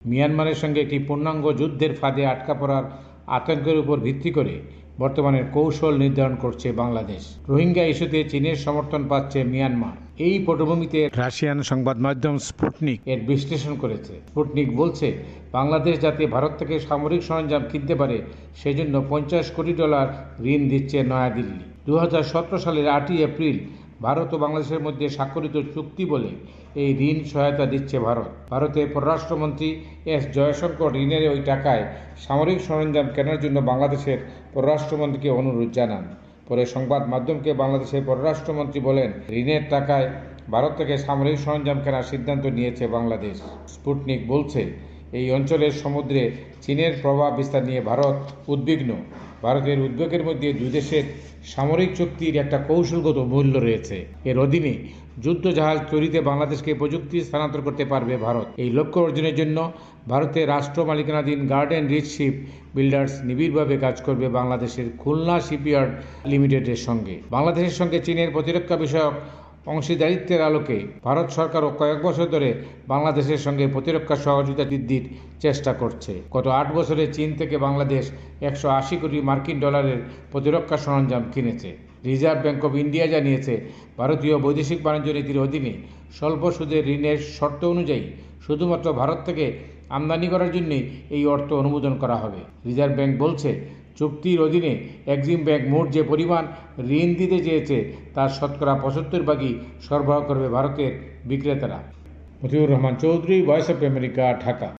মিয়ানমারের সঙ্গে একটি পূর্ণাঙ্গ যুদ্ধের ফাঁদে আটকা পড়ার আতঙ্কের উপর ভিত্তি করে বর্তমানে কৌশল নির্ধারণ করছে বাংলাদেশ। রোহিঙ্গা ইস্যুতে চীনের সমর্থন পাচ্ছে মিয়ানমার। এই পটভূমিতে রাশিয়ান সংবাদ মাধ্যম স্পুটনিক এর বিশ্লেষণ করেছে। স্পুটনিক বলছে, বাংলাদেশ যাতে ভারত থেকে সামরিক সরঞ্জাম কিনতে পারে সেজন্য $50 কোটি ঋণ দিচ্ছে নয়াদিল্লি। 2017 সালের 8 এপ্রিল ভারত ও বাংলাদেশের মধ্যে স্বাক্ষরিত চুক্তি বলে এই ঋণ সহায়তা দিচ্ছে ভারত। ভারতের পররাষ্ট্রমন্ত্রী এস জয়শঙ্কর ঋণের ওই টাকায় সামরিক সরঞ্জাম কেনার জন্য বাংলাদেশের পররাষ্ট্রমন্ত্রীকে অনুরোধ জানান। পরে সংবাদ মাধ্যমকে বাংলাদেশের পররাষ্ট্রমন্ত্রী বলেন, ঋণের টাকায় ভারত থেকে সামরিক সরঞ্জাম কেনার সিদ্ধান্ত নিয়েছে বাংলাদেশ। স্পুটনিক বলছে, এই অঞ্চলের সমুদ্রে চীনের প্রভাব বিস্তার নিয়ে ভারত উদ্বিগ্ন। ভারতের উদ্বেগের মধ্যে দুই দেশের সামরিক চুক্তির একটা কৌশলগত মূল্য রয়েছে। এর অধীনে যুদ্ধজাহাজ তৈরিতে বাংলাদেশকে প্রযুক্তি স্থানান্তর করতে পারবে ভারত। এই লক্ষ্য অর্জনের জন্য ভারতের রাষ্ট্র মালিকানাধীন গার্ডেন রিচ শিপ বিল্ডার্স নিবিড়ভাবে কাজ করবে বাংলাদেশের খুলনা শিপইয়ার্ড লিমিটেডের সঙ্গে। বাংলাদেশের সঙ্গে চীনের প্রতিরক্ষা বিষয়ক অংশীদারিত্বের আলোকে ভারত সরকারও কয়েক বছর ধরে বাংলাদেশের সঙ্গে প্রতিরক্ষা সহযোগিতা বৃদ্ধির চেষ্টা করছে। গত 8 বছরে চীন থেকে বাংলাদেশ $180 কোটি প্রতিরক্ষা সরঞ্জাম কিনেছে। রিজার্ভ ব্যাংক অব ইন্ডিয়া জানিয়েছে, ভারতীয় বৈদেশিক বাণিজ্য নীতির অধীনে স্বল্প সুদের ঋণের শর্ত অনুযায়ী শুধুমাত্র ভারত থেকে আমদানি করার জন্যই এই অর্থ অনুমোদন করা হবে। রিজার্ভ ব্যাংক বলছে, চুক্তির অধীনে এক্সিম ব্যাংক মোট যে পরিমাণ ঋণ দিতে চেয়েছে তার শতকরা 75% সরবরাহ করবে ভারতের বিক্রেতারা। Motiur Rahman Chowdhury, voice of America, Dhaka.